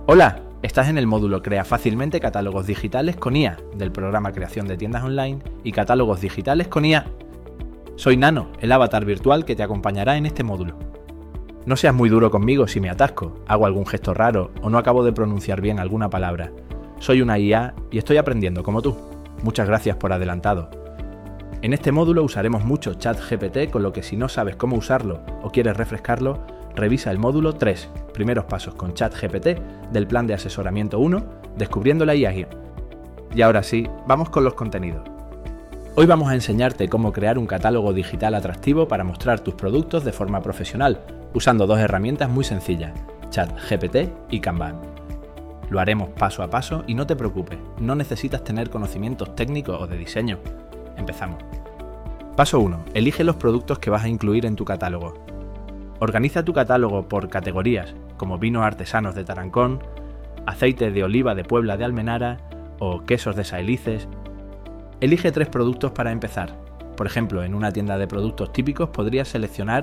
Hola, estás en el módulo Crea fácilmente catálogos digitales con IA del programa Creación de Tiendas Online y Catálogos Digitales con IA. Soy Nano, el avatar virtual que te acompañará en este módulo. No seas muy duro conmigo si me atasco, hago algún gesto raro o no acabo de pronunciar bien alguna palabra. Soy una IA y estoy aprendiendo como tú. Muchas gracias por adelantado. En este módulo usaremos mucho ChatGPT, con lo que si no sabes cómo usarlo o quieres refrescarlo, revisa el módulo 3, primeros pasos con ChatGPT, del plan de asesoramiento 1, descubriendo la IA. Y ahora sí, vamos con los contenidos. Hoy vamos a enseñarte cómo crear un catálogo digital atractivo para mostrar tus productos de forma profesional, usando dos herramientas muy sencillas, ChatGPT y Canva. Lo haremos paso a paso y no te preocupes, no necesitas tener conocimientos técnicos o de diseño. Empezamos. Paso 1. Elige los productos que vas a incluir en tu catálogo. Organiza tu catálogo por categorías, como vinos artesanos de Tarancón, aceite de oliva de Puebla de Almenara o quesos de Saelices. Elige 3 productos para empezar. Por ejemplo, en una tienda de productos típicos podrías seleccionar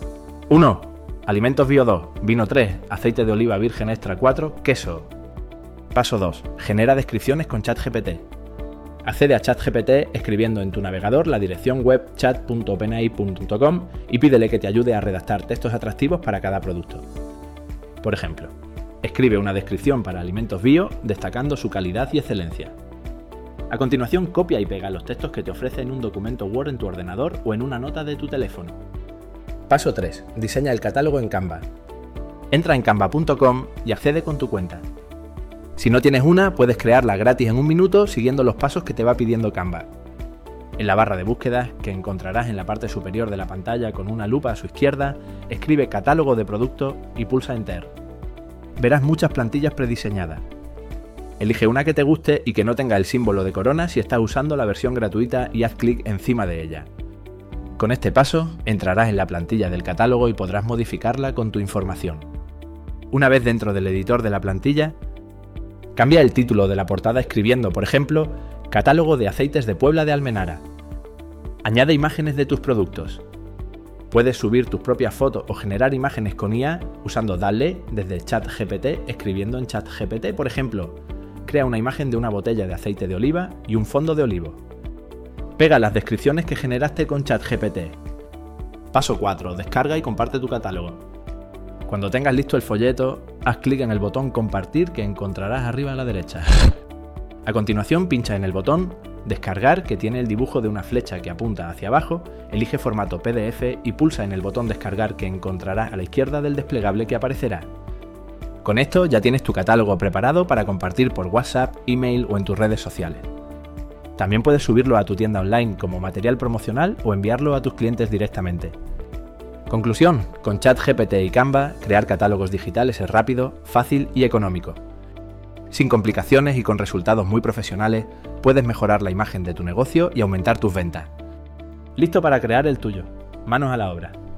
1. Alimentos bio 2, vino 3, aceite de oliva virgen extra 4, queso. Paso 2. Genera descripciones con ChatGPT. Accede a ChatGPT escribiendo en tu navegador la dirección web chat.openai.com y pídele que te ayude a redactar textos atractivos para cada producto. Por ejemplo, escribe una descripción para alimentos bio destacando su calidad y excelencia. A continuación, copia y pega los textos que te ofrece en un documento Word en tu ordenador o en una nota de tu teléfono. Paso 3. Diseña el catálogo en Canva. Entra en canva.com y accede con tu cuenta. Si no tienes una, puedes crearla gratis en un minuto siguiendo los pasos que te va pidiendo Canva. En la barra de búsquedas, que encontrarás en la parte superior de la pantalla con una lupa a su izquierda, escribe catálogo de producto y pulsa Enter. Verás muchas plantillas prediseñadas. Elige una que te guste y que no tenga el símbolo de corona si estás usando la versión gratuita y haz clic encima de ella. Con este paso, entrarás en la plantilla del catálogo y podrás modificarla con tu información. Una vez dentro del editor de la plantilla, cambia el título de la portada escribiendo, por ejemplo, Catálogo de aceites de Puebla de Almenara. Añade imágenes de tus productos. Puedes subir tus propias fotos o generar imágenes con IA usando DALL-E desde ChatGPT escribiendo en ChatGPT, por ejemplo, crea una imagen de una botella de aceite de oliva y un fondo de olivo. Pega las descripciones que generaste con ChatGPT. Paso 4. Descarga y comparte tu catálogo. Cuando tengas listo el folleto, haz clic en el botón Compartir que encontrarás arriba a la derecha. A continuación, pincha en el botón Descargar, que tiene el dibujo de una flecha que apunta hacia abajo, elige formato PDF y pulsa en el botón Descargar que encontrarás a la izquierda del desplegable que aparecerá. Con esto ya tienes tu catálogo preparado para compartir por WhatsApp, email o en tus redes sociales. También puedes subirlo a tu tienda online como material promocional o enviarlo a tus clientes directamente. Conclusión: con ChatGPT y Canva, crear catálogos digitales es rápido, fácil y económico. Sin complicaciones y con resultados muy profesionales, puedes mejorar la imagen de tu negocio y aumentar tus ventas. Listo para crear el tuyo. Manos a la obra.